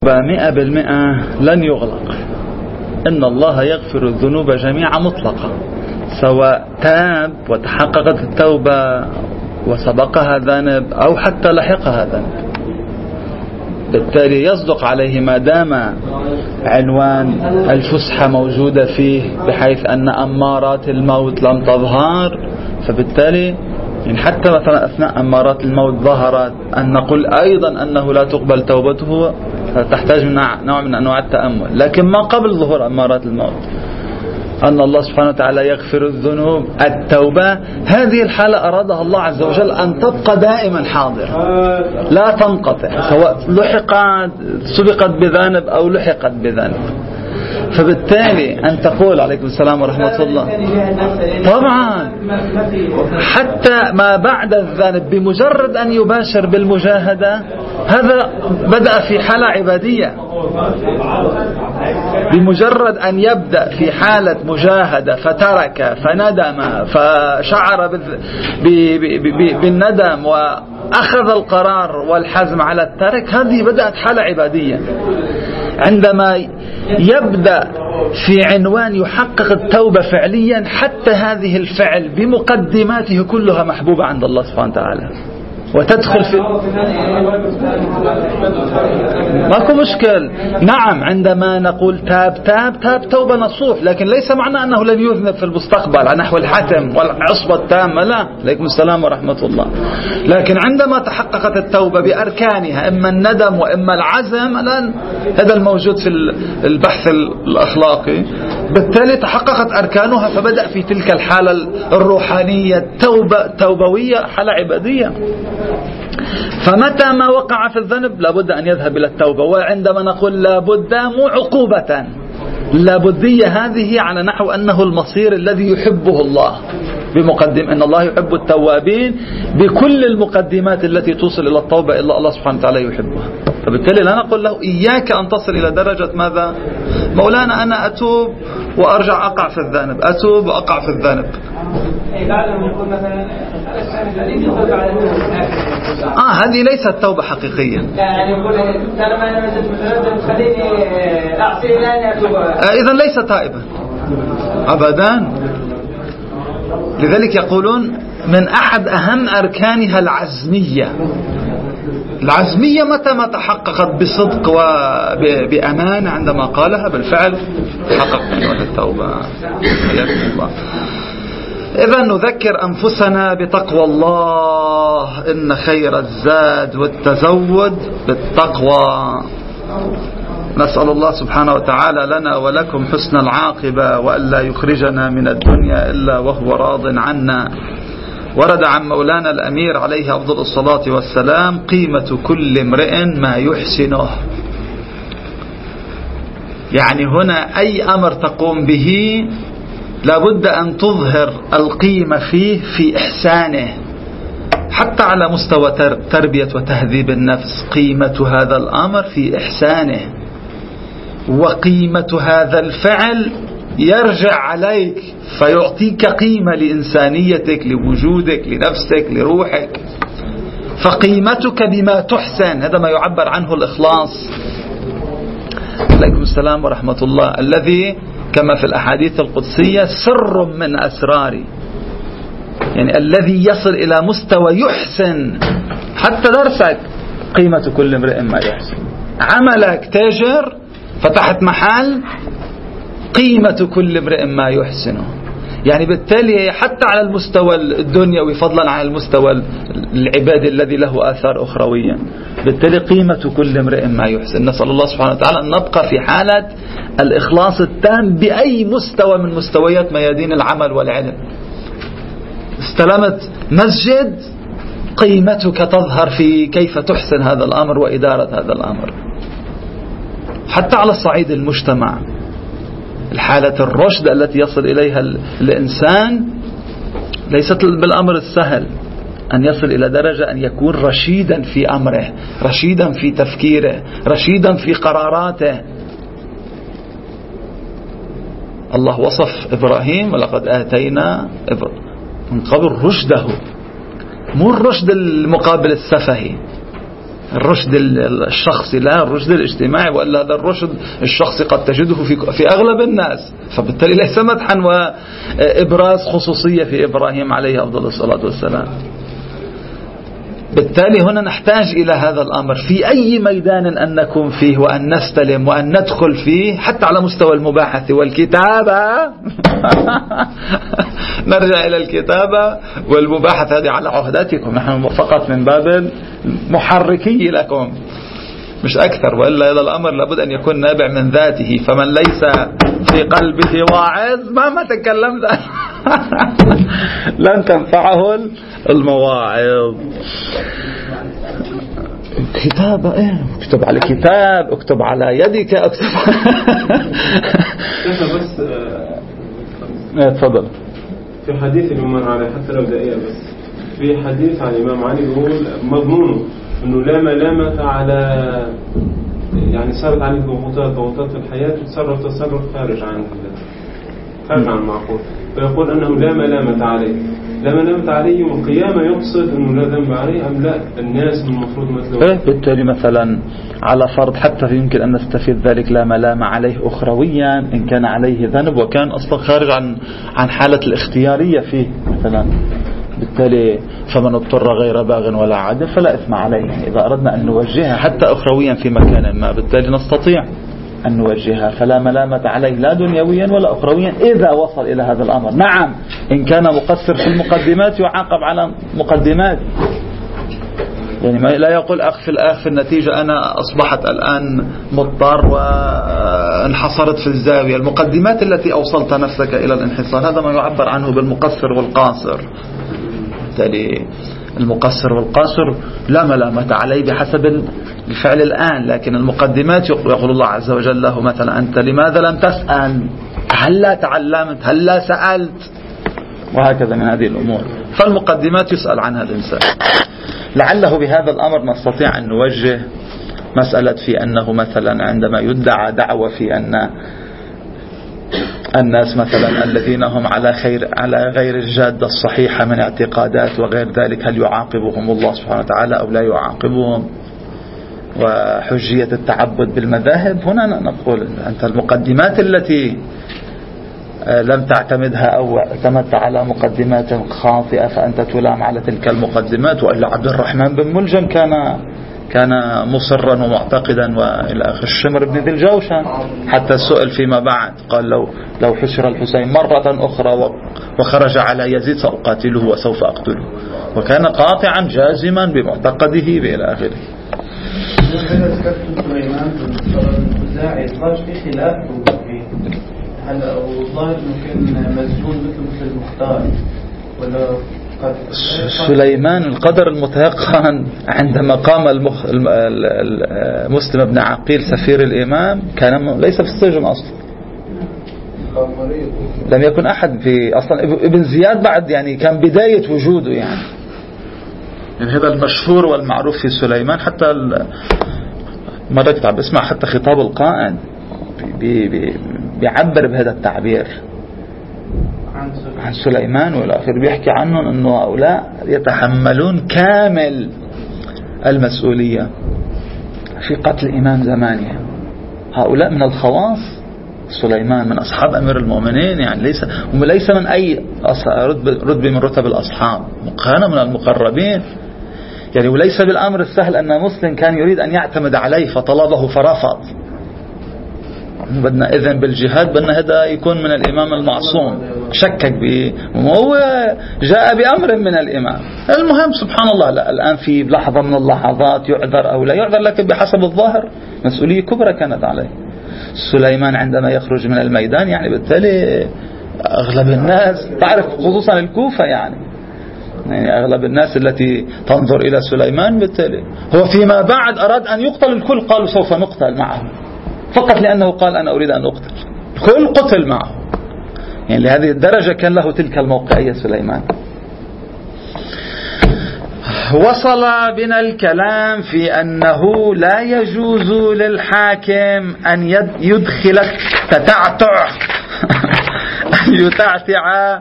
100% لن يغلق. إن الله يغفر الذنوب جميعا مطلقا، سواء تاب وتحققت التوبة وسبقها ذنب أو حتى لحقها ذنب. بالتالي يصدق عليه ما دام عنوان الفسحة موجودة فيه، بحيث أن أمارات الموت لم تظهر. فبالتالي إن حتى مثلا أثناء أمارات الموت ظهرت، أن نقول أيضا أنه لا تقبل توبته، تحتاج نوع من أنواع التأمل. لكن ما قبل ظهور أمارات الموت، أن الله سبحانه وتعالى يغفر الذنوب، التوبة، هذه الحالة أرادها الله عز وجل أن تبقى دائما حاضرة لا تنقطع، سواء سبقت بذنب أو لحقت بذنب. فبالتالي أن تقول عليكم السلام ورحمة الله، طبعا حتى ما بعد الذنب بمجرد أن يباشر بالمجاهدة، هذا بدأ في حالة عبادية. بمجرد أن يبدأ في حالة مجاهدة فترك فندم فشعر بالندم وأخذ القرار والحزم على الترك، هذه بدأت حالة عبادية. عندما يبدأ في عنوان يحقق التوبة فعليا، حتى هذه الفعل بمقدماته كلها محبوبة عند الله سبحانه وتعالى، وتدخل في ماكو مشكل. نعم، عندما نقول تاب توبة نصوح، لكن ليس معنى أنه لن يذنب في المستقبل على نحو الحتم والعصبة التامة، لا. عليكم السلام ورحمة الله. لكن عندما تحققت التوبة بأركانها، إما الندم وإما العزم، الآن هذا الموجود في البحث الأخلاقي، بالتالي تحققت أركانها، فبدأ في تلك الحالة الروحانية توبوية، حالة عبادية. فمتى ما وقع في الذنب لابد أن يذهب إلى التوبة. وعندما نقول لابد، مو عقوبة، لابدية هذه على نحو أنه المصير الذي يحبه الله، بمقدم أن الله يحب التوابين بكل المقدمات التي توصل إلى التوبة، إلا الله سبحانه وتعالى يحبها. فبالتالي لا نقول له إياك أن تصل إلى درجة ماذا؟ مولانا أنا أتوب وأرجع أقع في الذنب، أتوب وأقع في الذنب. هذه ليست توبة حقيقية. إذن ليس تائبا أبدا. لذلك يقولون من أحد أهم أركانها العزمية. العزمية متى ما تحققت بصدق وبأمان، عندما قالها بالفعل تحقق عنوان التوبة. إذا نذكر أنفسنا بتقوى الله، إن خير الزاد والتزود بالتقوى. نسأل الله سبحانه وتعالى لنا ولكم حسن العاقبة، وألا يخرجنا من الدنيا إلا وهو راض عنا. ورد عن مولانا الأمير عليه أفضل الصلاة والسلام: قيمة كل امرئ ما يحسنه. يعني هنا أي أمر تقوم به لابد أن تظهر القيمة فيه في إحسانه، حتى على مستوى تربية وتهذيب النفس. قيمة هذا الأمر في إحسانه، وقيمة هذا الفعل يرجع عليك فيعطيك قيمة لإنسانيتك، لوجودك، لنفسك، لروحك. فقيمتك بما تحسن، هذا ما يعبر عنه الإخلاص. عليكم السلام ورحمة الله. الذي كما في الأحاديث القدسية سر من أسراري، يعني الذي يصل إلى مستوى يحسن. حتى درسك قيمة كل امرئ ما يحسن، عملك تاجر فتحت محل، قيمة كل امرئ ما يحسنه. يعني بالتالي حتى على المستوى الدنيوي، فضلا عن المستوى العبادي الذي له آثار أخروية، بالتالي قيمة كل امرئ ما يحسن. نسأل الله سبحانه وتعالى أن نبقى في حالة الإخلاص التام بأي مستوى من مستويات ميادين العمل والعلم. استلمت مسجد، قيمتك تظهر في كيف تحسن هذا الأمر وإدارة هذا الأمر. حتى على الصعيد المجتمع، الحالة الرشد التي يصل إليها الإنسان ليست بالأمر السهل، أن يصل إلى درجة أن يكون رشيدا في أمره، رشيدا في تفكيره، رشيدا في قراراته. الله وصف إبراهيم: ولقد آتينا من قبل رشده، مو الرشد المقابل السفهي، الرشد الشخصي لا الرشد الاجتماعي، وإلا هذا الرشد الشخصي قد تجده في أغلب الناس، فبالتالي ليس مدحا وإبراز خصوصية في إبراهيم عليه أفضل الصلاة والسلام. بالتالي هنا نحتاج إلى هذا الأمر في أي ميدان أن نكون فيه، وأن نستلم وأن ندخل فيه، حتى على مستوى المباحث والكتابة. نرجع إلى الكتابة والمباحث، هذه على عهدتكم، نحن فقط من باب محركي لكم مش أكثر، وإلا هذا الأمر لابد أن يكون نابع من ذاته. فمن ليس في قلبه واعظ مهما تكلمت لن تنفعه المواعظ. كتابة اكتب على كتاب، اكتب على يدك، اكتب بس تفضل. في حديث الإمام علي حتى لو دقيقة بس، في حديث عن الإمام علي يقول مضمونه انه لا ملامة على، يعني صارت عليه ضغوطات في الحياة تصرف خارج عن المعقول، فيقول انه لا ملامة عليه. لا ملامة عليه يوم القيامة يقصد انه لا ذنب عليه ام لا؟ الناس من المفروض مثله بالتالي مثلا على فرض حتى يمكن ان نستفيد ذلك لا ملامة عليه اخرويا ان كان عليه ذنب وكان اصلا خارج عن حالة الاختيارية فيه مثلا. بالتالي فمن اضطر غير باغ ولا عاد فلا إثم عليه. إذا أردنا أن نوجهها حتى أخرويا في مكان ما بالتالي نستطيع أن نوجهها، فلا ملامة عليه لا دنيويا ولا أخرويا إذا وصل إلى هذا الأمر. نعم إن كان مقصر في المقدمات يعاقب على مقدمات، يعني لا يقول أخ في النتيجة أنا أصبحت الآن مضطر وانحصرت في الزاوية. المقدمات التي أوصلت نفسك إلى الانحصار هذا ما يعبر عنه بالمقصر والقاصر. بالتالي المقصر والقاصر لا ملامة عليه بحسب الفعل الآن، لكن المقدمات يقول الله عز وجل له مثلا أنت لماذا لم تسأل، هل لا تعلمت، هل لا سألت، وهكذا من هذه الأمور. فالمقدمات يسأل عنها الإنسان. لعله بهذا الأمر نستطيع أن نوجه مسألة في أنه مثلا عندما يدعى دعوة في أن الناس مثلا الذين هم على غير الجادة الصحيحة من اعتقادات وغير ذلك هل يعاقبهم الله سبحانه وتعالى أو لا يعاقبهم، وحجية التعبد بالمذاهب. هنا نقول أنت المقدمات التي لم تعتمدها أو اعتمدت على مقدمات خاطئة فأنت تلام على تلك المقدمات. وإلا عبد الرحمن بن ملجم كان مصرا ومعتقدا وإلى آخر. الشمر بن ذي الجوشن حتى سئل فيما بعد قال لو حشر الحسين مرة أخرى وخرج على يزيد سأقاتله وسوف أقتله، وكان قاطعا جازما بمعتقده إلى آخره. في خلاف هلا والله ممكن مسجون مثل المختار ولا سليمان القدر المتيقن عندما قام مسلم بن عقيل سفير الإمام كان ليس في السجن أصلا، لم يكن أحد في أصلا. ابن زياد بعد يعني كان بداية وجوده يعني هذا المشهور والمعروف في سليمان. حتى مرة كنت عم بسمع حتى خطاب القائد بيعبر بهذا التعبير عن سليمان والآخر، بيحكي عنهم أنه هؤلاء يتحملون كامل المسؤولية في قتل إمام زمانه. هؤلاء من الخواص، سليمان من أصحاب أمير المؤمنين، يعني ليس من أي رتبة من رتب الأصحاب، كان من المقربين يعني. وليس بالأمر السهل أن مسلم كان يريد أن يعتمد عليه فطلبه فرفض. بدنا إذن بالجهاد، بدنا هذا يكون من الإمام المعصوم، شكك به وهو جاء بأمر من الإمام. المهم سبحان الله الآن في لحظة من اللحظات يعذر أو لا يعذر، لكن بحسب الظاهر مسؤولية كبرى كانت عليه. سليمان عندما يخرج من الميدان يعني بالتالي أغلب الناس تعرف خصوصا الكوفة يعني أغلب الناس التي تنظر إلى سليمان بالتالي هو فيما بعد أراد أن يقتل الكل، قالوا سوف نقتل معه فقط لأنه قال أنا أريد أن أقتل، الكل قتل معه. يعني لهذه الدرجة كان له تلك الموقعية سليمان. وصل بنا الكلام في أنه لا يجوز للحاكم أن يدخل التتعتع أن يتعتع.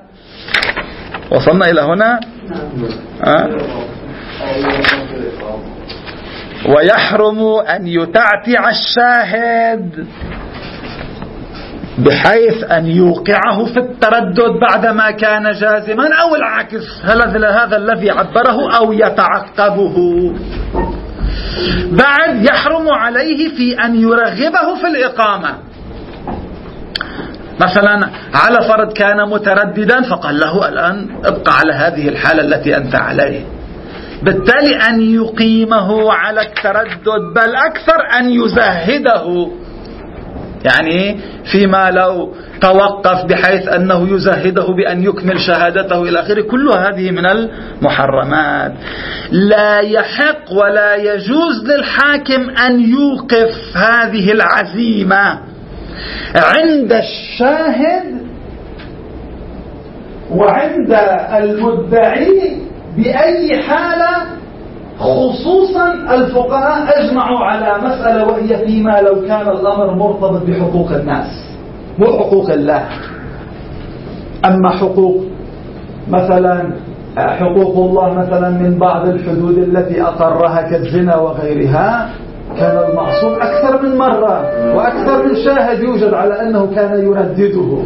وصلنا إلى هنا ويحرم أن يتعتع الشاهد بحيث أن يوقعه في التردد بعدما كان جازما، أو العكس، هذا الذي عبره، أو يتعقبه. بعد يحرم عليه في أن يرغبه في الإقامة. مثلا على فرض كان مترددا فقال له الآن ابقى على هذه الحالة التي أنت عليه، بالتالي أن يقيمه على التردد، بل أكثر أن يزهده، يعني فيما لو توقف بحيث أنه يزهده بأن يكمل شهادته إلى آخره. كل هذه من المحرمات. لا يحق ولا يجوز للحاكم أن يوقف هذه العزيمة عند الشاهد وعند المدعي بأي حالة، خصوصا الفقهاء أجمعوا على مسألة، وهي فيما لو كان الأمر مرتبط بحقوق الناس مو حقوق الله. أما حقوق مثلا حقوق الله مثلا من بعض الحدود التي أقرها كالزنا وغيرها، كان المعصوم أكثر من مرة وأكثر من شاهد يوجد على أنه كان يردده،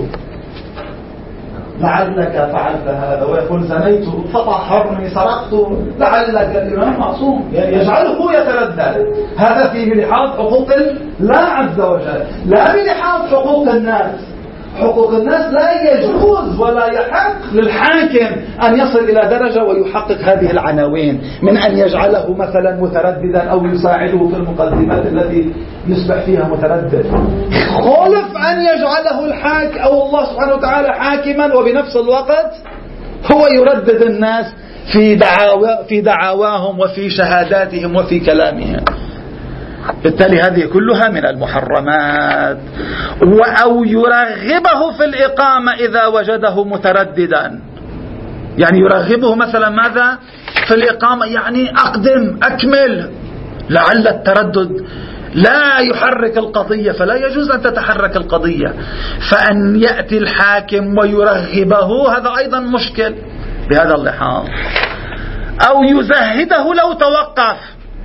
لعلك فعلت هذا، ويقول زنيت فطهرني سرقت، لعلك. الإمام معصوم يجعله يتردد. هذا فيه لحاظ حقوق الله عز وجل، لا بلحاظ حقوق الناس. حقوق الناس لا يجوز ولا يحق للحاكم أن يصل إلى درجة ويحقق هذه العناوين من أن يجعله مثلا مترددا أو يساعده في المقدمات التي يصبح فيها متردد، خلف أن يجعله الحاكم أو الله سبحانه وتعالى حاكما وبنفس الوقت هو يردد الناس في دعواهم وفي شهاداتهم وفي كلامهم. بالتالي هذه كلها من المحرمات. أو يرغبه في الإقامة إذا وجده مترددا، يعني يرغبه مثلا ماذا في الإقامة، يعني أقدم أكمل، لعل التردد لا يحرك القضية، فلا يجوز أن تتحرك القضية. فأن يأتي الحاكم ويرغبه هذا أيضا مشكل بهذا اللحاظ. أو يزهده لو توقف،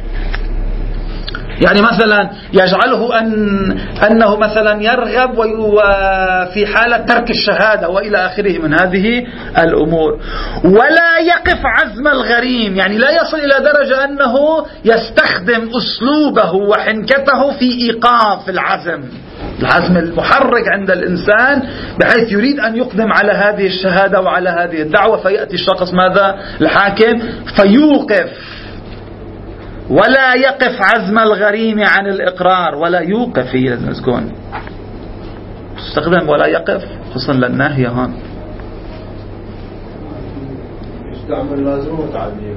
يعني مثلا يجعله أنه مثلا يرغب في حالة ترك الشهادة وإلى آخره من هذه الأمور. ولا يقف عزم الغريم، يعني لا يصل إلى درجة أنه يستخدم أسلوبه وحنكته في إيقاف العزم المحرك عند الإنسان، بحيث يريد أن يقدم على هذه الشهادة وعلى هذه الدعوة، فيأتي الشخص ماذا الحاكم فيوقف. ولا يقف عزم الغريم عن الإقرار، ولا يوقف، هي لازم تكون تستخدم ولا يقف خصوصا للنهي. هون يستعمل لازم وتعديه،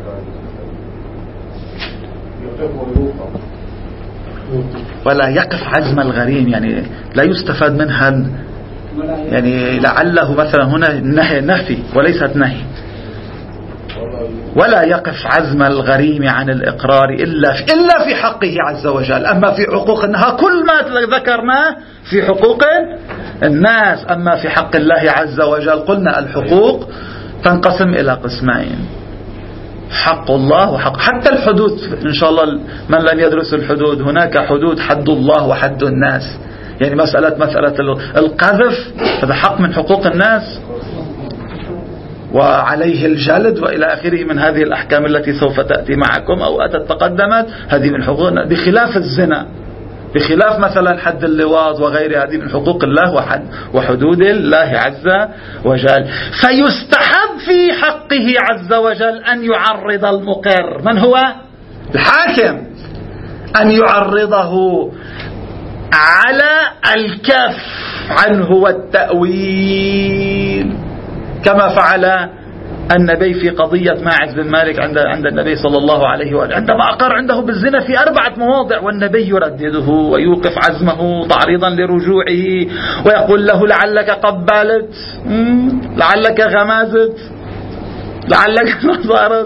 يقف ويوقف. ولا يقف عزم الغريم، يعني لا يستفاد منها، يعني لعله مثلا هنا نفي وليست نهي. ولا يقف عزم الغريم عن الإقرار إلا في حقه عز وجل. أما في حقوق الناس كل ما ذكرناه في حقوق الناس. أما في حق الله عز وجل قلنا الحقوق تنقسم إلى قسمين: حق الله وحق، حتى الحدود إن شاء الله من لم يدرس الحدود، هناك حدود حد الله وحد الناس. يعني مسألة القذف هذا حق من حقوق الناس وعليه الجلد وإلى آخره من هذه الأحكام التي سوف تأتي معكم أو أتت تقدمت، هذه من حقوقنا، بخلاف الزنا، بخلاف مثلا حد اللواط وغيره، هذه من حقوق الله وحدود الله عز وجل. فيستحب في حقه عز وجل أن يعرض المقر، من هو الحاكم، أن يعرضه على الكف عنه والتأويل، كما فعل النبي في قضية ماعز بن مالك عند النبي صلى الله عليه وآله، عندما أقر عنده بالزنا في 4 مواضع، والنبي يردده ويوقف عزمه تعريضا لرجوعه، ويقول له لعلك قبلت، لعلك غمازت، لعلك نظرت،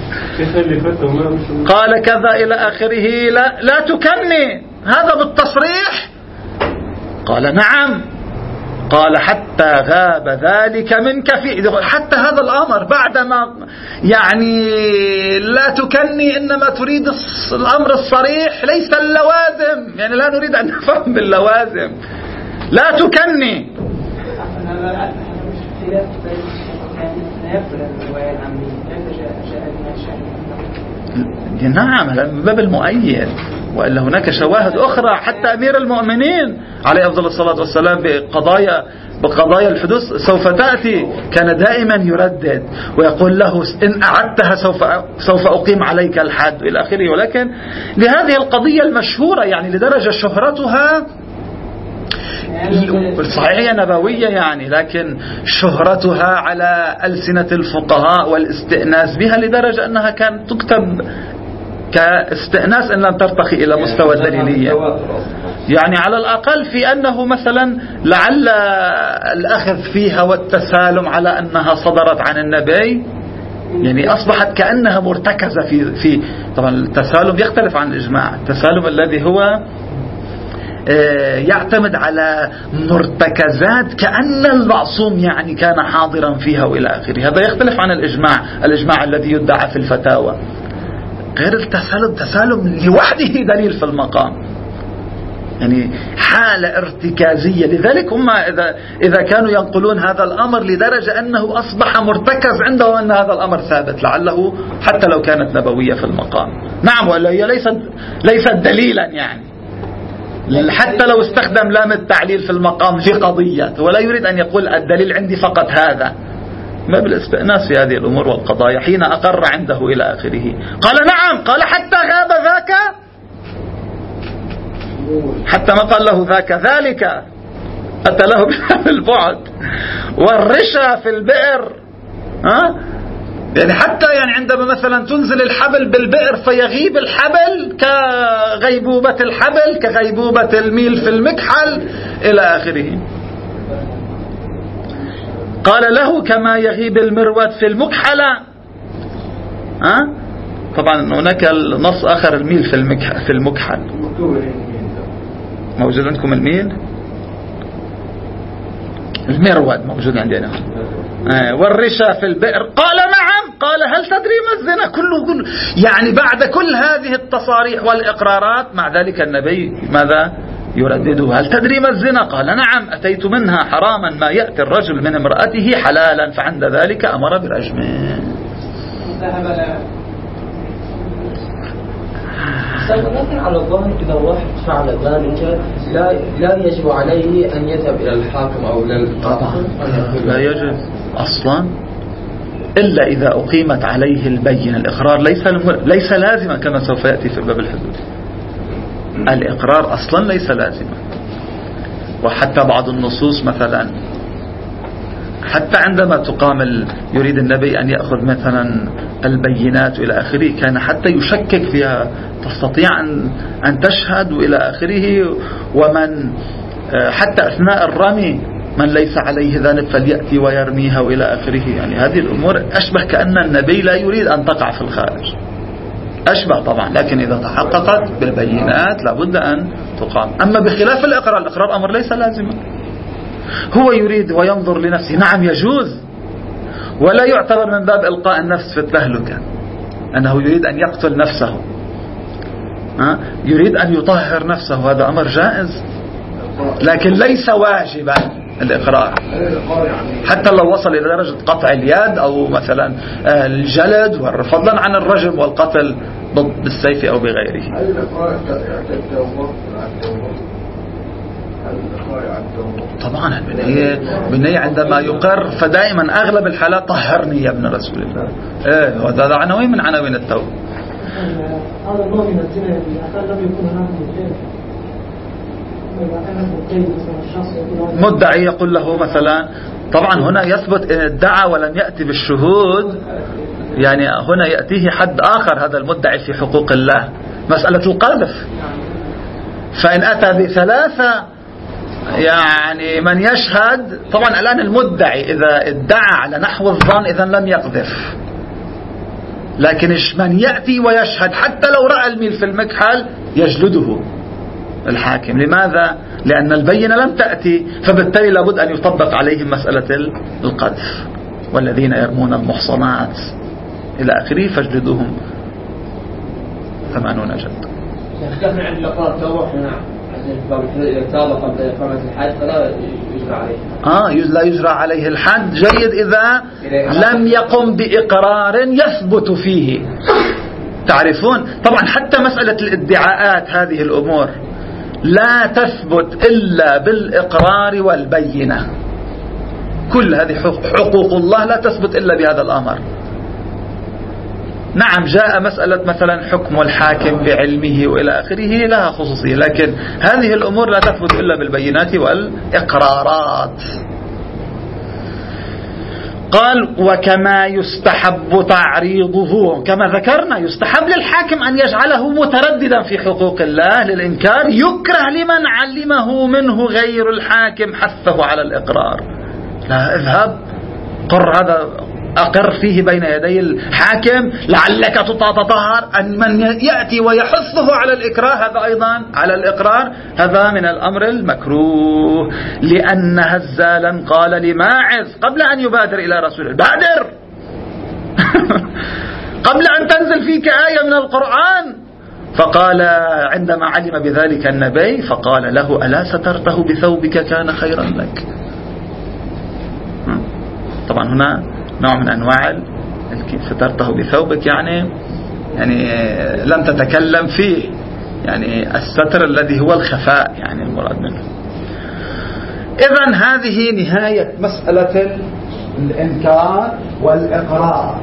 قال كذا إلى آخره. لا تكني، هذا بالتصريح. قال نعم، قال حتى غاب ذلك منك حتى هذا الأمر بعدما يعني لا تكني إنما تريد الأمر الصريح ليس اللوازم، يعني لا نريد أن نفهم باللوازم، لا تكني. نعم من باب المؤيد، وإلا هناك شواهد أخرى حتى أمير المؤمنين عليه أفضل الصلاة والسلام بقضايا الحدوث سوف تأتي كان دائما يردد ويقول له إن أعدتها سوف أقيم عليك الحد إلى آخره. ولكن لهذه القضية المشهورة يعني لدرجة شهرتها صحيحة نبوية يعني، لكن شهرتها على ألسنة الفقهاء والاستئناس بها لدرجة أنها كانت تكتب كاستئناس إن لم ترتقي إلى مستوى الدليلية. يعني على الأقل في أنه مثلا لعل الأخذ فيها والتسالم على أنها صدرت عن النبي، يعني أصبحت كأنها مرتكزة في طبعا التسالم يختلف عن الإجماع. التسالم الذي هو يعتمد على مرتكزات كأن المعصوم يعني كان حاضرا فيها وإلى آخره، هذا يختلف عن الإجماع الذي يدعى في الفتاوى. غير التسالم لوحده دليل في المقام، يعني حالة ارتكازية. لذلك هم إذا كانوا ينقلون هذا الأمر لدرجة أنه أصبح مرتكز عنده أن هذا الأمر ثابت لعله حتى لو كانت نبوية في المقام. نعم، ولا هي ليست دليلا يعني، حتى لو استخدم لام التعليل في المقام في قضية ولا يريد أن يقول الدليل عندي فقط هذا، ما بالاستئناس في هذه الأمور والقضايا حين أقر عنده إلى آخره. قال نعم، قال حتى غاب ذاك، حتى ما قال له ذلك أتى له بالبعد والرشا في البئر. يعني حتى يعني عندما مثلا تنزل الحبل بالبئر فيغيب الحبل كغيبوبة الحبل كغيبوبة الميل في المكحل إلى آخره. قال له كما يغيب المروت في المكحلة. طبعا هناك نص آخر الميل في المكحل. موجود عندكم الميل؟ المرود موجود عندنا. والرشا في البئر. قال نعم. قال هل تدري ما الزنا؟ كله يعني بعد كل هذه التصاريح والإقرارات مع ذلك النبي ماذا يردده؟ هل تدري ما الزنا؟ قال نعم، أتيت منها حراما ما يأتي الرجل من امرأته حلالا، فعند ذلك أمر برجمه. لكن على الظاهر إذا واحد فعل ذلك لا يجب عليه أن يذهب إلى الحاكم أو إلى القاضي. لا يجب أصلا إلا إذا أقيمت عليه البينة. الإقرار ليس لازما كما سوف يأتي في باب الحدود. الإقرار أصلا ليس لازما. وحتى بعض النصوص مثلا حتى عندما تقام يريد النبي أن يأخذ مثلا البينات إلى آخره كان حتى يشكك فيها، تستطيع أن تشهد إلى آخره. ومن حتى أثناء الرمي من ليس عليه ذنب فليأتي ويرميها وإلى آخره. يعني هذه الأمور أشبه كأن النبي لا يريد أن تقع في الخارج، أشبه طبعا، لكن إذا تحققت بالبينات لابد أن تقام. أما بخلاف الإقرار أمر ليس لازما. هو يريد وينظر لنفسه، نعم يجوز، ولا يعتبر من باب إلقاء النفس في التهلكة أنه يريد أن يقتل نفسه، يريد أن يطهر نفسه، هذا أمر جائز، لكن ليس واجبا الإقرار حتى لو وصل إلى درجة قطع اليد أو مثلا الجلد، فضلا عن الرجم والقتل بالسيف أو بغيره. طبعا البنية عندما يقر فدائما أغلب الحالات طهرني يا ابن رسول الله. وهذا عنوين من عناوين التوبة. هذا النوع من الزنا لم يكن هناك مدعي يقول له مثلا، طبعا هنا يثبت إن ادعى ولم يأتي بالشهود، يعني هنا يأتيه حد آخر هذا المدعي في حقوق الله، مسألة القذف. فإن أتى بثلاثة يعني من يشهد، طبعا الآن المدعي إذا ادعى على نحو الظن إذا لم يقذف، لكن من يأتي ويشهد حتى لو رأى الميل في المكحل يجلده الحاكم. لماذا؟ لأن البينة لم تأتي، فبالتالي لابد أن يطبق عليهم مسألة القذف. والذين يرمون المحصنات إلى آخره فاجلدوهم 80 جلدة. اختلفنا عند الإقرار توضح هنا إذا تاب قبل إقامة الحد فلا يجرى عليه. لا يجرى عليه الحد. جيد إذا لم يقم بإقرار يثبت فيه. تعرفون طبعا حتى مسألة الادعاءات هذه الأمور لا تثبت إلا بالإقرار والبينة. كل هذه حقوق الله لا تثبت إلا بهذا الأمر. نعم جاء مسألة مثلا حكم الحاكم بعلمه وإلى آخره لها خصوصية، لكن هذه الأمور لا تثبت إلا بالبينات والإقرارات. قال وكما يستحب تعريضه، كما ذكرنا يستحب للحاكم أن يجعله مترددا في حقوق الله للإنكار، يكره لمن علمه منه غير الحاكم حثه على الإقرار. لا اذهب قر هذا، أقر فيه بين يدي الحاكم لعلك تتطهر. أن من يأتي ويحثه على الإكراه هذا أيضا على الإقرار، هذا من الأمر المكروه. لأن هزالا قال لماعز قبل أن يبادر إلى رسول الله: بادر قبل أن تنزل فيك آية من القرآن. فقال عندما علم بذلك النبي فقال له: ألا سترته بثوبك كان خيرا لك. طبعا هنا نوع من أنواع سترته بثوبك، يعني لم تتكلم فيه، يعني الستر الذي هو الخفاء، يعني المراد منه. إذن هذه نهاية مسألة الإنكار والإقرار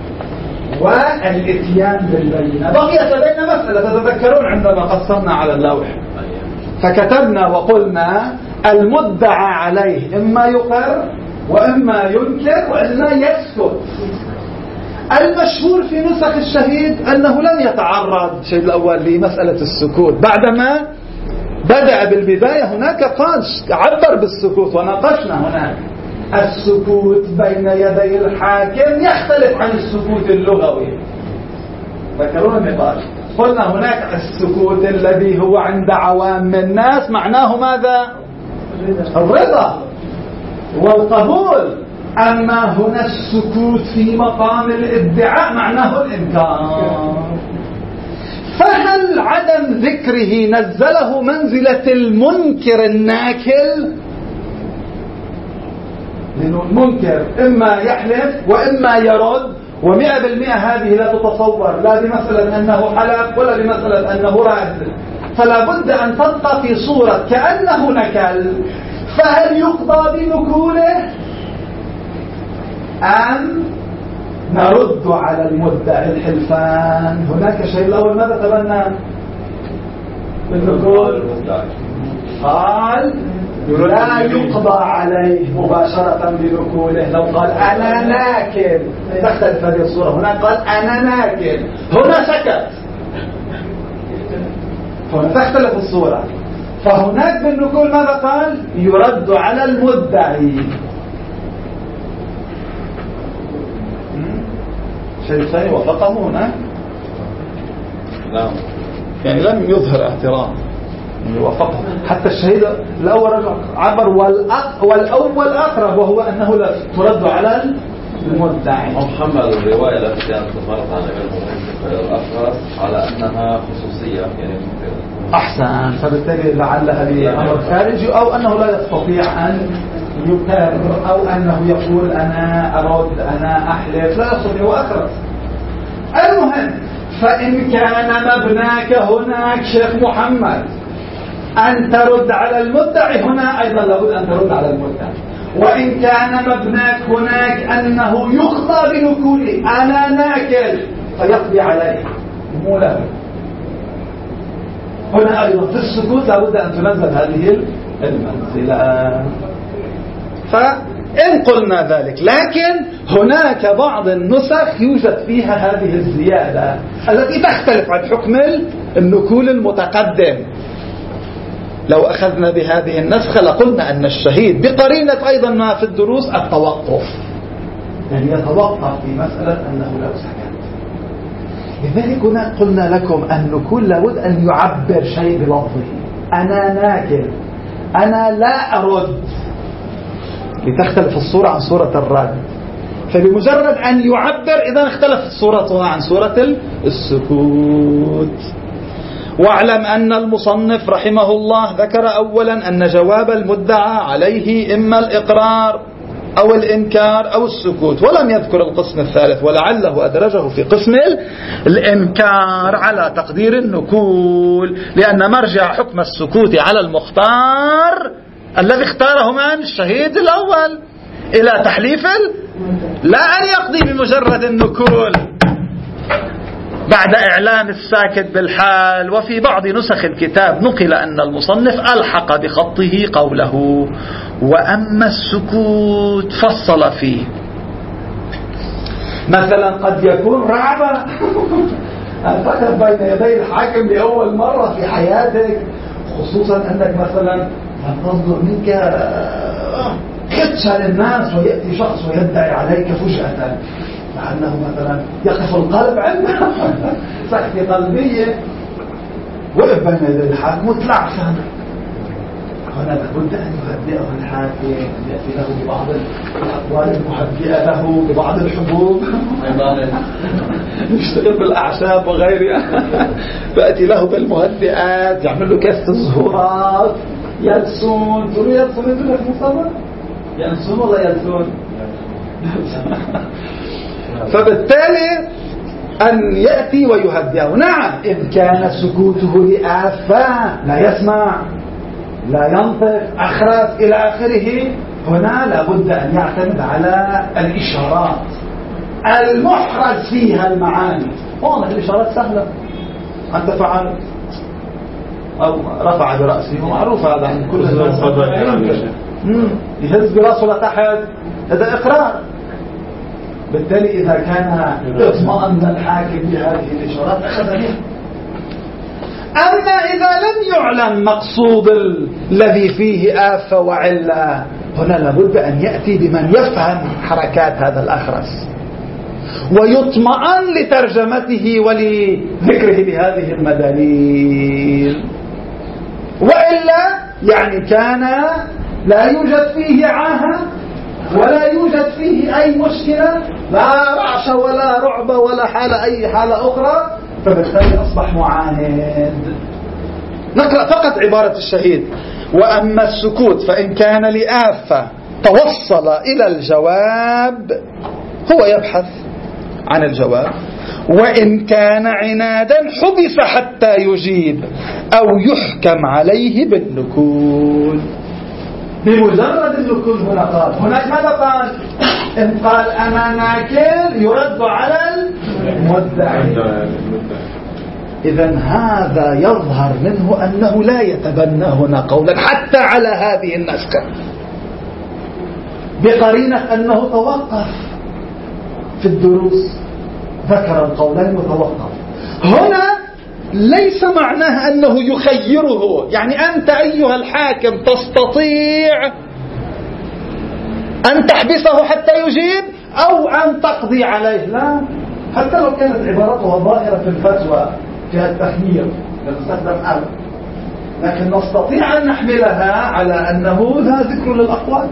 والإتيان بالبينة. بقيت لدينا مسألة، تتذكرون عندما قصرنا على اللوح فكتبنا وقلنا المدعى عليه إما يقر وإما ينكر وإما يسكت. المشهور في نسخ الشهيد أنه لم يتعرض الشهيد الأول لمسألة السكوت، بعدما بدأ بالبداية هناك قال عبر بالسكوت، وناقشنا هناك السكوت بين يدي الحاكم يختلف عن السكوت اللغوي. ذكرون النقاش، قلنا هناك السكوت الذي هو عند عوام الناس معناه ماذا؟ الرضا والقبول. أما هنا السكوت في مقام الادعاء معناه الإنكار. فهل عدم ذكره نزله منزلة المنكر الناكل؟ لأنه المنكر إما يحلف وإما يرد، و100% هذه لا تتصور لا بمثلا أنه حلف ولا بمثلا أنه رد، فلا بد أن تبقى في صورة كأنه نكل. فهل يقضى بنكوله أم نرد على المدعي الحلفان؟ هناك شيء الأول ماذا تبنى بالنكول؟ قال لا يقضى عليه مباشرة بنكوله. لو قال أنا ناكل تختلف هذه الصورة. هنا قال أنا ناكل، هنا سكت، هنا تختلف الصورة. فهناك بالنكول ماذا قال؟ يرد على المدعي. شيء ثاني وفقه هنا؟ لا، يعني لم يظهر اعتراض، وفقه. حتى الشهيد الأول عبر والأول أقرب، وهو أنه لا ترد على المدعي. محمد الرواية التي كانت تفرط على الأخرس على أنها خصوصية، يعني أحسن. فبالتالي لعل هذه أمر خارجي، أو أنه لا يستطيع أن يكرر، أو أنه يقول أنا أرد أنا أحلف، لا يستطيع وأخرس. المهم، فإن كان مبناك هناك شيخ محمد أن ترد على المدعي، هنا أيضا لابد أن ترد على المدعي. وإن كان مبناك هناك أنه يقضى بنكوله أنا ناكل فيقضي عليه مو له. هنا أيضا في السكوت لابد أن تنزل هذه المنزلة. فإن قلنا ذلك، لكن هناك بعض النسخ يوجد فيها هذه الزيادة التي تختلف عن حكم النكول المتقدم. لو أخذنا بهذه النسخة لقلنا أن الشهيد بقرينة أيضا ما في الدروس التوقف، يعني يتوقف في مسألة أنه لو سكت. لذلك هنا قلنا لكم النكول لابد أن يعبر شيء بلفظه. أنا ناكل، أنا لا أرد، لتختلف الصورة عن صورة الرد. فبمجرد أن يعبر إذا اختلفت صورتها عن صورة السكوت. واعلم أن المصنف رحمه الله ذكر أولا أن جواب المدعى عليه إما الإقرار أو الإنكار أو السكوت، ولم يذكر القسم الثالث، ولعله أدرجه في قسم الإنكار على تقدير النكول، لأن مرجع حكم السكوت على المختار الذي اختاره من؟ الشهيد الأول، إلى تحليف لا أن يقضي بمجرد النكول بعد إعلام الساكت بالحال. وفي بعض نسخ الكتاب نقل أن المصنف ألحق بخطه قوله وأما السكوت فصل فيه. مثلا قد يكون رعبة أن تقف بين يدي الحاكم لأول مرة في حياتك، خصوصا أنك مثلا تصدر منك خدشة للناس ويأتي شخص ويدعي عليك فجأة، لأنه مثلا يقف القلب عنده سكتة قلبية، وقف بين يدي الحاكم وتلعثم. هنا لابد أن يهدئه الحاكم، أن يأتي له ببعض الأقوال المهدئة له، ببعض الحبوب يشتغل بالأعشاب وغيرها، فأتي له بالمهدئات، يعمل له كاس الزهورات، يلسون. تقولوا يلسون؟ يقول لك مصابة يلسون ولا يلسون؟ فبالتالي أن يأتي ويهدئه. نعم إن كان سكوته لآفة، لا يسمع، لا ينطق، أخرس إلى آخره، هنا لابد أن يعتمد على الإشارات المحرز فيها المعاني. واضح الإشارات سهلة، أنت فعلت أو رفع برأسه، معروف هذا عن كل الناس، يهز برأسه لتحت، هذا إقرار. بالتالي إذا كان اطمأن الحاكم بهذه الإشارات أخذ بها. أما إذا لم يعلم مقصود الذي فيه آفة وعلة، هنا لابد أن يأتي بمن يفهم حركات هذا الأخرس ويطمئن لترجمته ولذكره بهذه المدليل، وإلا يعني كان لا يوجد فيه عاهة ولا يوجد فيه أي مشكلة، لا رعش ولا رعب ولا حالة أي حالة أخرى، فبالتالي أصبح معاند. نقرأ فقط عبارة الشهيد: وأما السكوت فإن كان لآفة توصل إلى الجواب، هو يبحث عن الجواب، وإن كان عنادا حبس حتى يجيب أو يحكم عليه بالنكول. بمجرد النكول هنا قال، هناك ماذا قال؟ إن قال أنا ناكل يرد على المدعي. إذن هذا يظهر منه أنه لا يتبنى هنا قولا حتى على هذه النسكة، بقرينة أنه توقف في الدروس، ذكر القولين وتوقف. هنا ليس معناه أنه يخيره، يعني أنت أيها الحاكم تستطيع أن تحبسه حتى يجيب أو أن تقضي عليه. لا، حتى لو كانت عبارتها ظاهرة في الفتوى فيها التخيير نستخدم أمر، لكن نستطيع أن نحملها على أنه لا ذكر للأقوال.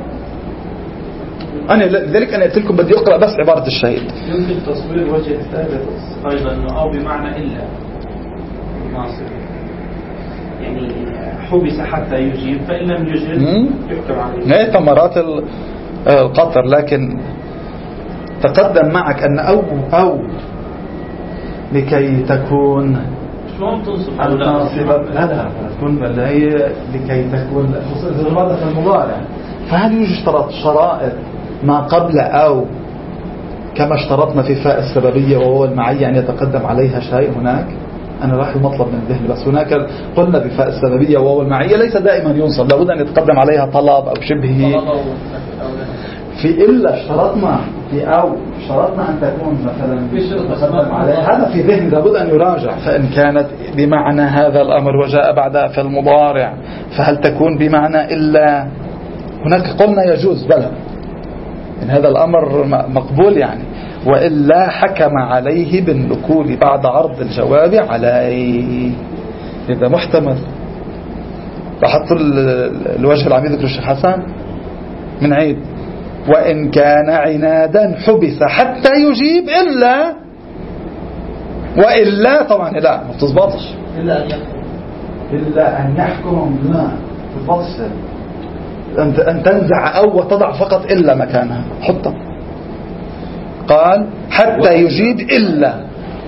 لذلك أنا قلت لكم بدي أقرأ بس عبارة الشهيد. يمكن تصوير وجه الثالث أيضا، أو بمعنى إلا ناصر، يعني حبس حتى يجيب، فإن لم يجب يحكم عليه. هي ثمرات القطر. لكن تقدم معك أن أو لكي تكون شلون تنصب الناصبة، لا تكون بل هي لكي تكون خصوصا في المضارع. فهل يوجد شرائط ما قبل أو كما اشترطنا في فاء السببية وهو المعية أن يتقدم عليها شيء؟ هناك أنا راح المطلب من ذهني، بس هناك قلنا بفاء السببية وهو المعية ليس دائما ينصب، لابد أن يتقدم عليها طلب أو شبهه. في إلا اشترطنا في أو شرطنا أن تكون مثلا تقدم عليها، هذا في ذهني لابد أن يراجع. فإن كانت بمعنى هذا الأمر وجاء بعدها في المضارع، فهل تكون بمعنى إلا؟ هناك قلنا يجوز بلى إن هذا الأمر مقبول، يعني وإلا حكم عليه بالنكول بعد عرض الجواب عليه، إذا محتمل. لاحظت الوجه اللي عم يذكر الشيخ حسن من عيد. وإن كان عنادا حبس حتى يجيب إلا، وإلا طبعا لا ما بتزبطش، إلا أن يحكم لا تفصل أن تنزع أو وتضع فقط إلا مكانها حطها. قال حتى يجيب إلا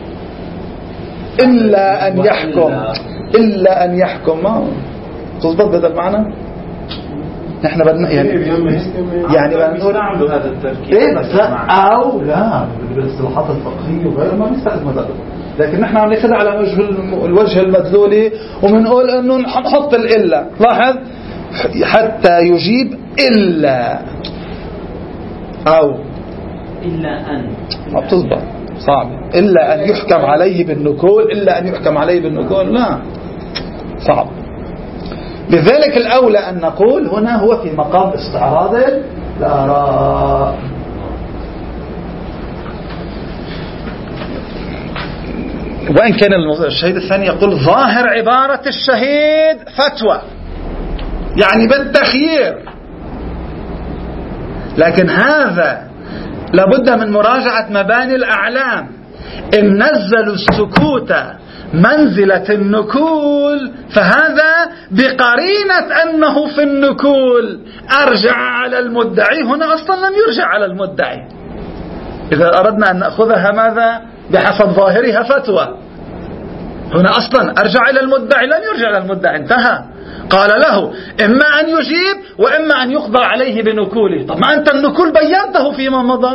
أن يحكم، إلا أن يحكم ما تزبط بهذا المعنى. نحن بدنا يعني بنقول هذا التركيب إيه بس لا أو لا بالاصطلاحات الفقهية وغيرها ما بنستخدم هذا، لكن نحن عم ناخذها على الوجه المدلولي وبنقول إنه نحط الإلا. لاحظ حتى يجيب إلا أو إلا أن ما بتزبط صعب. إلا أن يحكم عليه بالنكول، إلا أن يحكم عليه بالنكول لا صعب. لذلك الأولى أن نقول هنا هو في مقام استعراض الآراء. وإن كان الشهيد الثاني يقول ظاهر عبارة الشهيد فتوى يعني بالتخيير، لكن هذا لابد من مراجعة مباني الأعلام. إن نزلوا السكوت منزلة النكول فهذا بقرينة أنه في النكول أرجع على المدعي، هنا أصلا لم يرجع على المدعي. إذا أردنا أن نأخذها ماذا بحسب ظاهرها فتوى، هنا أصلا أرجع إلى المدعي لم يرجع إلى المدعي، انتهى. قال له إما أن يجيب وإما أن يقضى عليه بنكوله. طب ما أنت النكول بينته فيما مضى،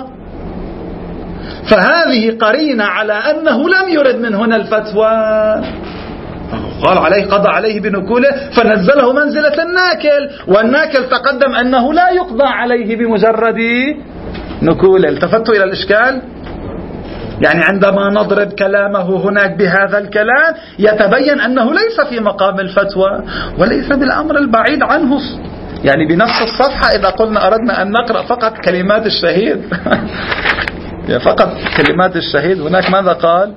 فهذه قرينة على أنه لم يرد من هنا الفتوى. قال عليه قضى عليه بنكوله فنزله منزلة الناكل، والناكل تقدم أنه لا يقضى عليه بمجرد نكوله. التفتوا إلى الإشكال؟ يعني عندما نضرب كلامه هناك بهذا الكلام يتبين أنه ليس في مقام الفتوى وليس بالأمر البعيد عنه. يعني بنفس الصفحة إذا قلنا أردنا أن نقرأ فقط كلمات الشهيد فقط كلمات الشهيد، هناك ماذا قال؟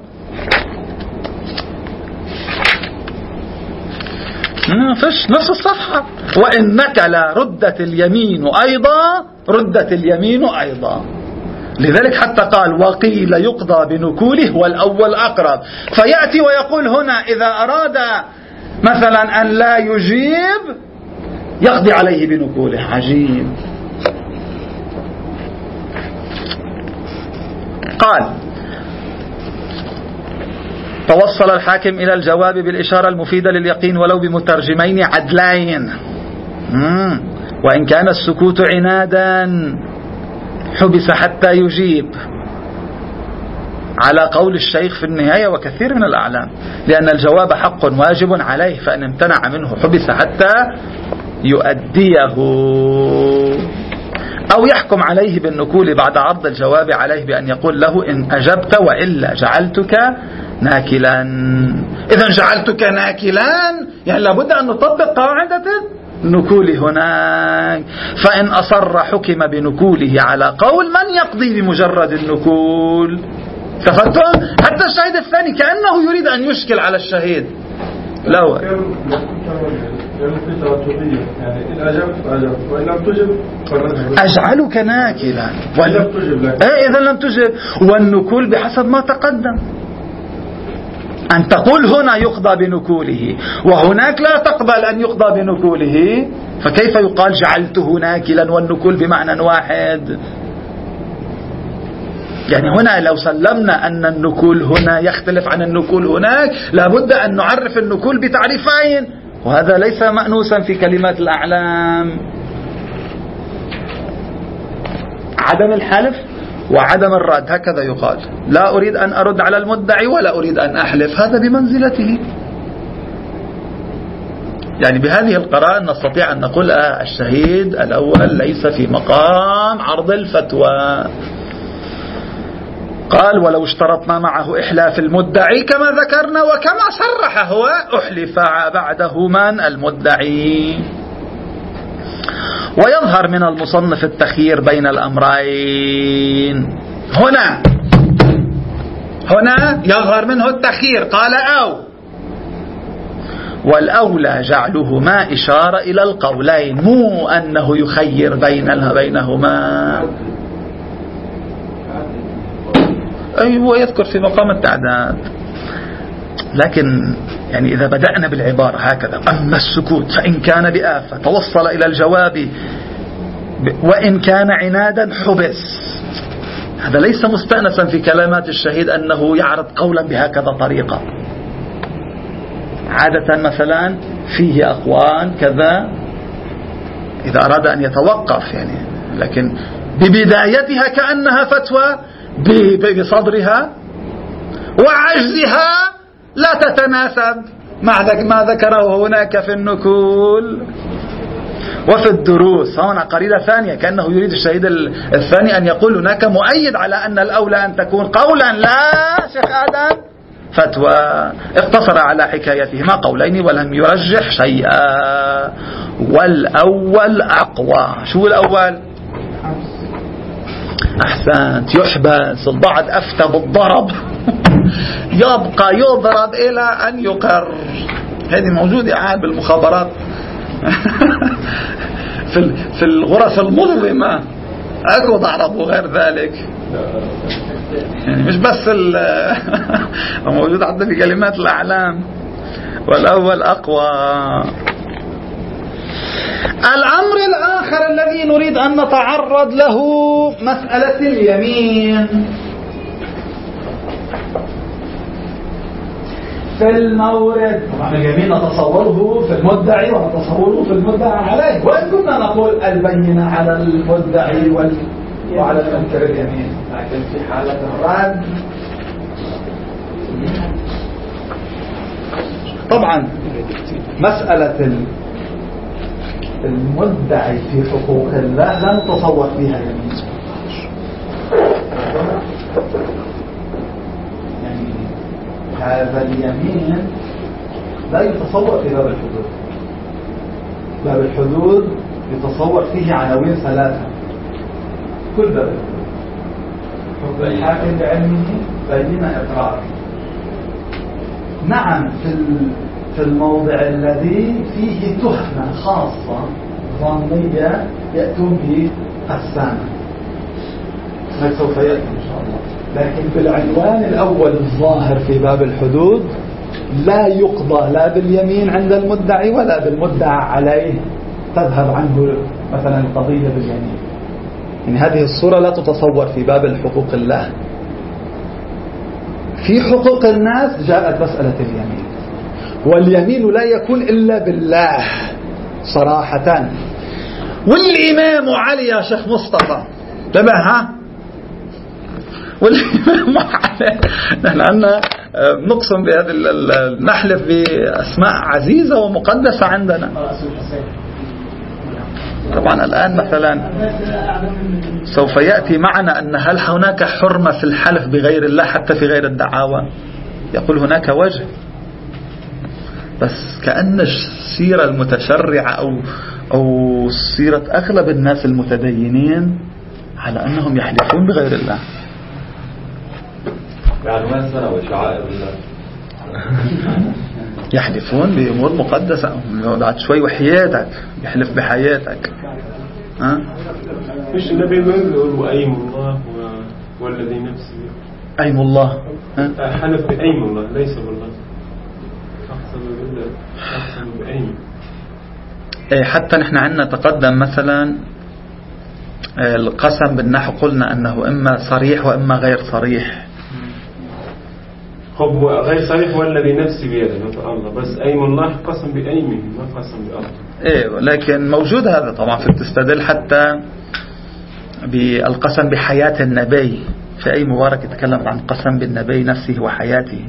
فش نفس الصفحة. وإنك لا ردت اليمين أيضا، ردت اليمين أيضا. لذلك حتى قال وقيل يقضى بنكوله والأول أقرب. فيأتي ويقول هنا إذا أراد مثلا أن لا يجيب يقضي عليه بنكوله. عجيب. قال توصل الحاكم إلى الجواب بالإشارة المفيدة لليقين ولو بمترجمين عدلين. وإن كان السكوت عنادا حبس حتى يجيب على قول الشيخ في النهاية وكثير من الأعلام، لأن الجواب حق واجب عليه، فإن امتنع منه حبس حتى يؤديه، أو يحكم عليه بالنكول بعد عرض الجواب عليه بأن يقول له إن أجبت وإلا جعلتك ناكلا. إذا جعلتك ناكلا يعني لابد أن نطبق قاعدة النكول هناك. فإن أصر حكم بنكوله على قول من يقضي بمجرد النكول. تفتون؟ حتى الشهيد الثاني كأنه يريد أن يشكل على الشهيد. لا يعني إن أجبت فأجبت وإن لم تجب أجعلك ناكلا إذا لم تجب. والنكول بحسب ما تقدم أن تقول هنا يقضى بنكوله وهناك لا تقبل أن يقضى بنكوله، فكيف يقال جعلته ناكلا والنكول بمعنى واحد؟ يعني هنا لو سلمنا أن النكول هنا يختلف عن النكول هناك لابد أن نعرف النكول بتعريفين، وهذا ليس مأنوسا في كلمات الأعلام. عدم الحلف وعدم الرد هكذا يقال. لا أريد أن أرد على المدعي ولا أريد أن أحلف، هذا بمنزلته. يعني بهذه القراءة نستطيع أن نقول الشهيد الأول ليس في مقام عرض الفتوى. قال ولو اشترطنا معه إحلاف المدعي كما ذكرنا وكما صرح هو أحلف بعده من المدعي. ويظهر من المصنف التخيير بين الأمرين. هنا يظهر منه التخيير. قال أو والأولى جعلهما إشارة إلى القولين، مو أنه يخير بينهما. أيوة يذكر في مقام التعداد، لكن يعني إذا بدأنا بالعبارة هكذا: أما السكوت فإن كان بآفة توصل إلى الجواب وإن كان عنادا حبس، هذا ليس مستأنسا في كلمات الشهيد أنه يعرض قولا بهكذا طريقة. عادة مثلا فيه أقوال كذا إذا أراد أن يتوقف يعني، لكن ببدايتها كأنها فتوى، بصدرها وعجزها لا تتناسب مع ما ذكره هناك في النكول وفي الدروس. هنا قرينة ثانية، كأنه يريد الشهيد الثاني أن يقول هناك مؤيد على أن الأولى أن تكون قولا، لا شيخ آدم فتوى. اقتصر على حكايتهما قولين ولم يرجح شيئا. والأول أقوى. شو الأول؟ أحسنت، يحبس. البعض أفتى بالضرب يبقى يضرب إلى أن يقر. هذه موجودة عاد بالمخابرات في الغرف المظلمة أكو ضرب وغير ذلك، يعني مش بس موجود حتى في كلمات الأعلام. والأول أقوى. الأمر الآخر الذي نريد أن نتعرض له مسألة اليمين. في المورد طبعا اليمين نتصوره في المدعي ونتصوره في المدعى عليه، وإن كنا نقول البينة على المدعي وعلى المنكر اليمين، لكن في حالة الرد طبعا مسألة المدعي في حقوق الله لا نتصور فيها يمين. يعني هذا اليمين لا يتصور في باب الحدود. باب الحدود يتصور فيه عناوين ثلاثة. كل باب الحدود: حكم الحاكم بعلمه، بينة، إقرار. نعم في الموضع الذي فيه تهمة خاصة ظنية يأتون بقسامة، سوف يأتي إن شاء الله. لكن بالعنوان الأول الظاهر في باب الحدود لا يقضى لا باليمين عند المدعي ولا بالمدعى عليه، تذهب عنه مثلا القضية باليمين. يعني هذه الصورة لا تتصور في باب الحقوق الله. في حقوق الناس جاءت مسألة اليمين، واليمين لا يكون إلا بالله صراحة. والإمام علي يا شيخ مصطفى تبع ها، والإمام علي نحن نقسم بهذه نحلف بأسماء عزيزة ومقدسة عندنا. طبعا الآن مثلا سوف يأتي معنا أن هل هناك حرمة في الحلف بغير الله حتى في غير الدعاوى؟ يقول هناك وجه، بس كأن السيرة المتشرعة أو سيرة أغلب الناس المتدينين على أنهم يحلفون بغير الله. يعني ما سنوي شعائر الله يحلفون بأمور مقدسة. بعد شوي وحياتك يحلف بحياتك. مش النبي ما يقول وأيم الله والذي نفسي أيم الله، حلف بأيم الله ليس بالله، أقسم بأيم. حتى نحن عندنا تقدم مثلا القسم بالنحو قلنا أنه إما صريح وإما غير صريح. هو غير صريح والذي نفسي بيده مثل الله، بس أيم الله قسم بأيمه ما قسم بأرضه. لكن موجود هذا طبعا في بتستدل حتى بالقسم بحياة النبي. في أي مبارك يتكلم عن قسم بالنبي نفسه وحياته.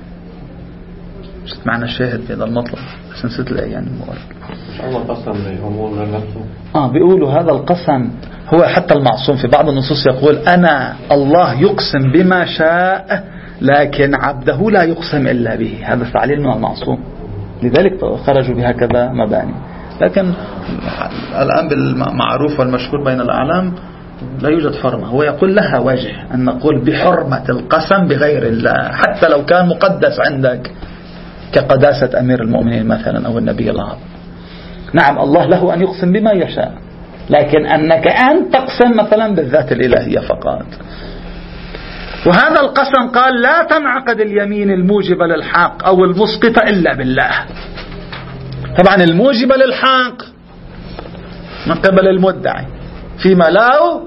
مش معنا شاهد في هذا المطلب عشان نسيت الأيام المبارك. الله قسم بأمور غير نفسه. بيقولوا هذا القسم هو حتى المعصوم في بعض النصوص يقول أنا الله يقسم بما شاء لكن عبده لا يقسم إلا به. هذا تعليل من المعصوم، لذلك خرجوا بهكذا مباني. لكن الآن بالمعروف والمشهور بين الأعلام لا يوجد حرمة. هو يقول لها وجه أن نقول بحرمة القسم بغير الله حتى لو كان مقدس عندك. كقداسة أمير المؤمنين مثلا أو النبي الأعظم. نعم الله له أن يقسم بما يشاء، لكن أنك أن تقسم مثلا بالذات الإلهية فقط. وهذا القسم قال لا تنعقد اليمين الموجبة للحق أو المسقطة إلا بالله. طبعا الموجبة للحق من قبل المدعي، فيما لو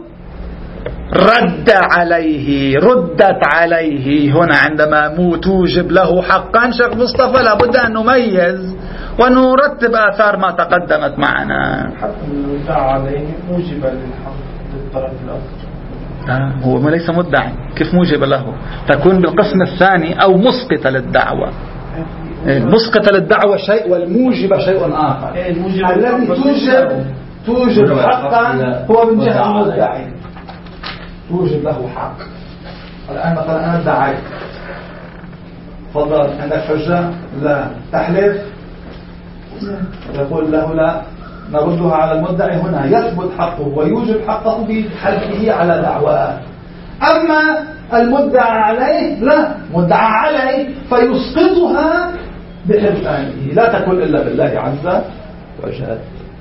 ردت عليه هنا عندما توجب له حقا. شيخ مصطفى لابد أن نميز ونرتب آثار ما تقدمت معنا. حتى المدعى عليه موجبة للحق للطرف الآخر. هو ليس مدعي، كيف موجب له؟ تكون بالقسم الثاني أو مسقطة للدعوة. مسقطة للدعوة شيء والموجب شيء آخر. الذي توجب حقا هو من جهة المدعي، توجب له حق. الآن مثلا أنا ادعيت، تفضل عندك حجة؟ لا. تحلف؟ يقول له لا، نردها على المدعي. هنا يثبت حقه ويوجب حقه بحلفه على دعواه. أما المدعى عليه لا، مدعى عليه فيسقطها بحلفانه، لا تكون إلا بالله عز وجل.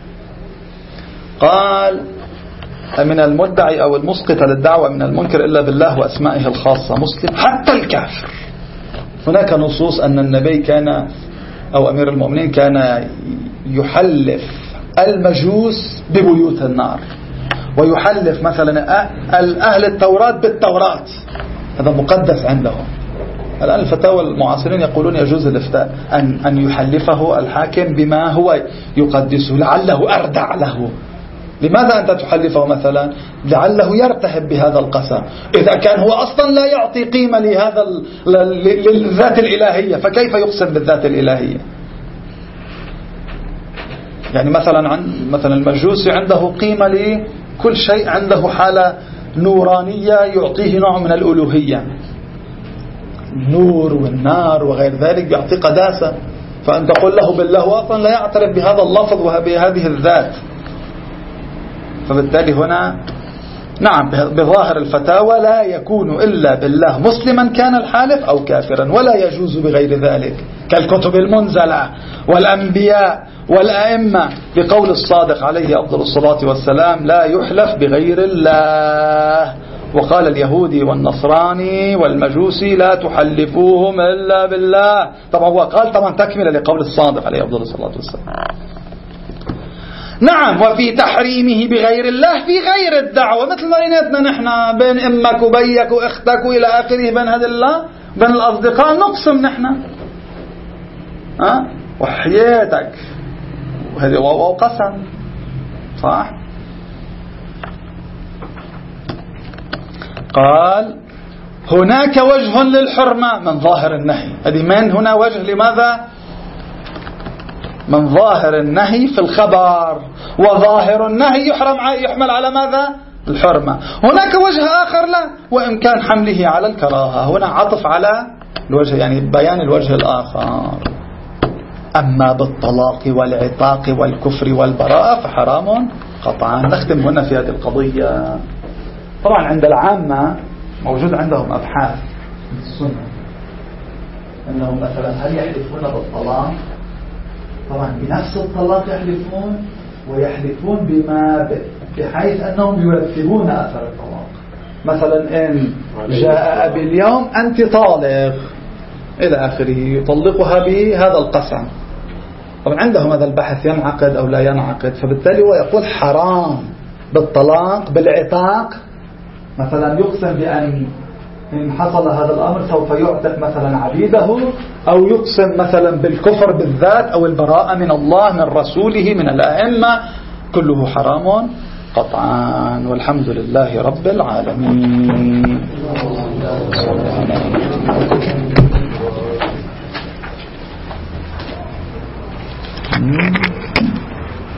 قال من المدعي أو المسقط للدعوة من المنكر إلا بالله وأسمائه الخاصة مسلم حتى الكافر. هناك نصوص أن النبي كان أو أمير المؤمنين كان يحلف المجوس ببيوت النار، ويحلف مثلا أهل التوراة بالتوراة، هذا مقدس عندهم. الآن الفتاوى المعاصرين يقولون يجوز الافتاء أن يحلفه الحاكم بما هو يقدسه، لعله أردع له. لماذا أنت تحلفه مثلا؟ لعله يرتهب بهذا القسم. إذا كان هو أصلا لا يعطي قيمة لهذا للذات الإلهية، فكيف يقسم بالذات الإلهية؟ يعني مثلا المجوسي عنده قيمة لكل شيء، عنده حالة نورانية يعطيه نوع من الألوهية، النور والنار وغير ذلك يعطي قداسة. فأن تقول له بالله هو أصلا لا يعترف بهذا اللفظ وبهذه الذات. فبالتالي هنا نعم بظاهر الفتاوى لا يكون إلا بالله مسلما كان الحالف أو كافرا، ولا يجوز بغير ذلك كالكتب المنزلة والأنبياء والأئمة، بقول الصادق عليه أفضل الصلاة والسلام لا يحلف بغير الله. وقال اليهودي والنصراني والمجوسي لا تحلفوهم إلا بالله. طبعا هو قال طبعا تكملة لقول الصادق عليه أفضل الصلاة والسلام. نعم. وفي تحريمه بغير الله في غير الدعوة، مثل بيناتنا نحن بين أمك وبيك وأختك وإلى آخره، بين هذا الله بين الأصدقاء نقسم نحن وحياتك، وهذه واو قسم صح. قال هناك وجه للحرمة من ظاهر النهي. هذه من هنا وجه لماذا؟ من ظاهر النهي في الخبر، وظاهر النهي يحمل على ماذا؟ الحرمة. هناك وجه آخر لا، وإمكان حمله على الكراهة. هنا عطف على الوجه، يعني بيان الوجه الآخر. أما بالطلاق والعتاق والكفر والبراءة فحرام قطعا. نختم هنا في هذه القضية. طبعا عند العامة موجود عندهم أبحاث في السنة أنهم مثلا هل يحلفون بالطلاق؟ طبعا بنفس الطلاق يحلفون، ويحلفون بما بحيث أنهم يرتبون أثر الطلاق. مثلا إن جاء أبي اليوم أنت طالق إلى آخره، يطلقها بهذا القسم. طبعا عندهم هذا البحث ينعقد أو لا ينعقد. فبالتالي هو يقول حرام بالطلاق. بالعتاق مثلا يقسم بأن إن حصل هذا الأمر سوف يعتق مثلا عبيده، أو يقسم مثلا بالكفر بالذات أو البراءة من الله من رسوله من الأئمة، كله حرام قطعا. والحمد لله رب العالمين.